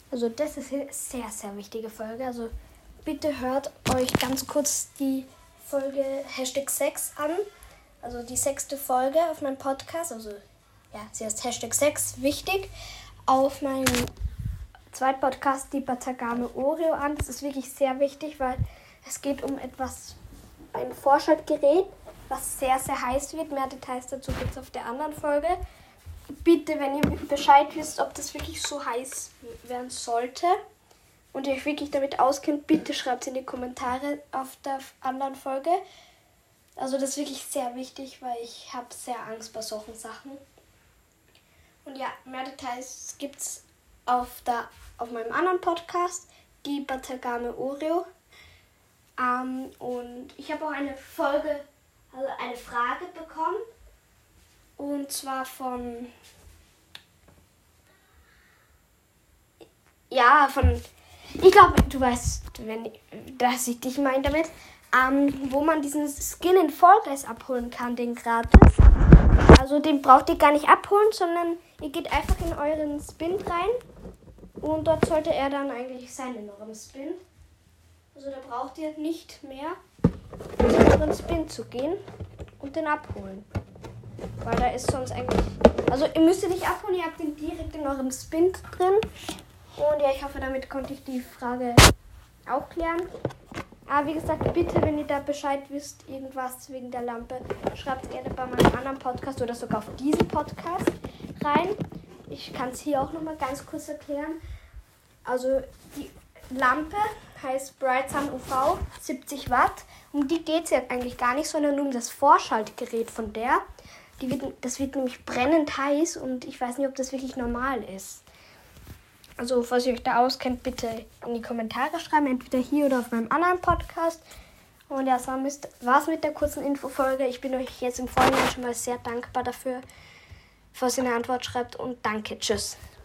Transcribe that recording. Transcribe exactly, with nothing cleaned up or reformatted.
Also das ist eine sehr, sehr wichtige Folge. Also bitte hört euch ganz kurz die Folge Hashtag sechs an. Also die sechste Folge auf meinem Podcast. Also ja, sie heißt Hashtag sechs, wichtig. Auf meinem zweiten Podcast, die Batagame Oreo an. Das ist wirklich sehr wichtig, weil es geht um etwas, ein Vorschaltgerät, was sehr, sehr heiß wird. Mehr Details dazu gibt es auf der anderen Folge. Bitte, wenn ihr Bescheid wisst, ob das wirklich so heiß werden sollte und ihr euch wirklich damit auskennt, bitte schreibt es in die Kommentare auf der anderen Folge. Also das ist wirklich sehr wichtig, weil ich habe sehr Angst bei solchen Sachen. Und ja, mehr Details gibt es auf, auf meinem anderen Podcast, die Batagame Oreo. Ähm, und ich habe auch eine Folge, also eine Frage bekommen. Und zwar von, ja, von, ich glaube, du weißt, wenn, dass ich dich meine damit, ähm, wo man diesen Skin in Fall Guys abholen kann, den gratis. Also den braucht ihr gar nicht abholen, sondern ihr geht einfach in euren Spin rein und dort sollte er dann eigentlich sein in eurem Spin. Also da braucht ihr nicht mehr in euren Spin zu gehen und den abholen. Weil da ist sonst eigentlich... Also ihr müsst ihn nicht abholen, ihr habt ihn direkt in eurem Spin drin. Und ja, ich hoffe, damit konnte ich die Frage auch klären. Aber wie gesagt, bitte, wenn ihr da Bescheid wisst, irgendwas wegen der Lampe, schreibt es gerne bei meinem anderen Podcast oder sogar auf diesen Podcast rein. Ich kann es hier auch nochmal ganz kurz erklären. Also die Lampe heißt Bright Sun U V, siebzig Watt. Um die geht es ja eigentlich gar nicht, sondern um das Vorschaltgerät von der. Die wird, das wird nämlich brennend heiß und ich weiß nicht, ob das wirklich normal ist. Also, falls ihr euch da auskennt, bitte in die Kommentare schreiben, entweder hier oder auf meinem anderen Podcast. Und ja, das war's mit der kurzen Infofolge. Ich bin euch jetzt im Vorhinein schon mal sehr dankbar dafür, falls ihr eine Antwort schreibt und danke, tschüss.